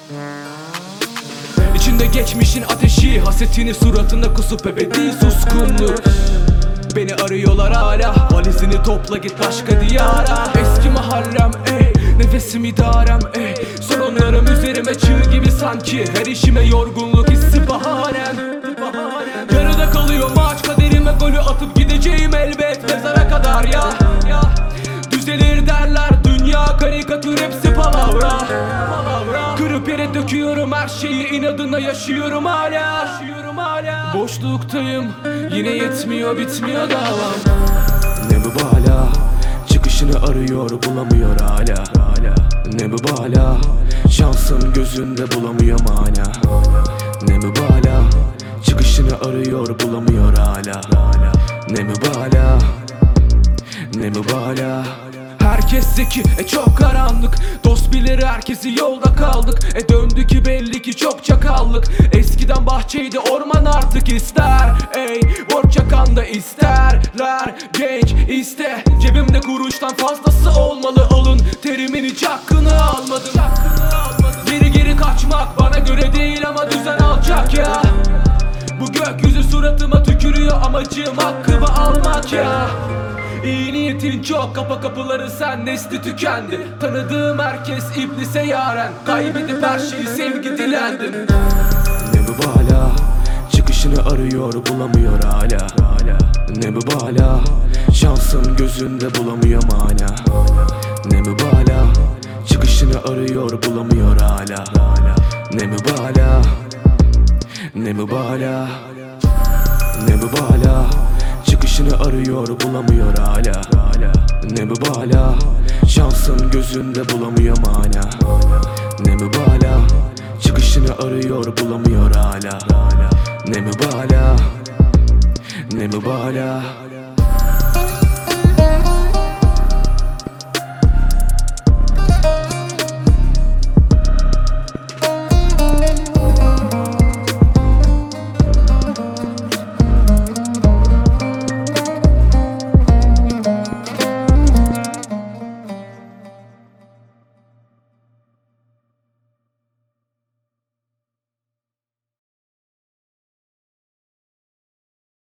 İçinde geçmişin ateşi, hasetini suratına kusup ebedi suskunluk. Beni arıyorlar hala, valizini topla git başka diyara. Eski mahallem nefesim idarem sorunlarım üzerime çığ gibi sanki. Her işime yorgunluk hissi bahanem. Yarıda kalıyor maç, kaderime golü atıp gideceğim elbet mezara kadar ya. Düzelir derler, dünya karikatür, hepsi palavra. Kırıp yere döküyorum her şeyi, inadına yaşıyorum hala. Boşluktayım, yine yetmiyor, bitmiyor davam. Ne mübalağa, çıkışını arıyor bulamıyor hala. Ne mübalağa, şansın gözünde bulamıyor mana. Ne mübalağa, çıkışını arıyor bulamıyor hala. Ne mübalağa, ne mübalağa. Herkes zeki, çok karanlık. Dost bilir herkesi, yolda kaldık. Döndü ki belli ki çok çakallık. Eskiden bahçeydi orman artık ister. Borç yakan da isterler. Genç iste, cebimde kuruştan fazlası olmalı. Alın terimin hiç hakkını almadım. Geri kaçmak bana göre değil ama düzen alacak ya. Bu gökyüzü suratıma tükürüyor, amacım hakkımı almak ya. İyi niyetin çok, kapa kapıları sen, nesli tükendi. Tanıdığım herkes iblise yaren, kaybedip her şeyi sevgi dilendim. Ne mübalağa, çıkışını arıyor bulamıyor hala. Ne mübalağa, şansın gözünde bulamıyor mana. Ne mübalağa, çıkışını arıyor bulamıyor hala. Ne mübalağa, ne mübalağa, ne mübalağa, çıkışını arıyor bulamıyor hala. Ne mübalağa, şansın gözünde bulamıyor mana. Ne mübalağa, çıkışını arıyor bulamıyor hala. Ne mübalağa, ne mübalağa.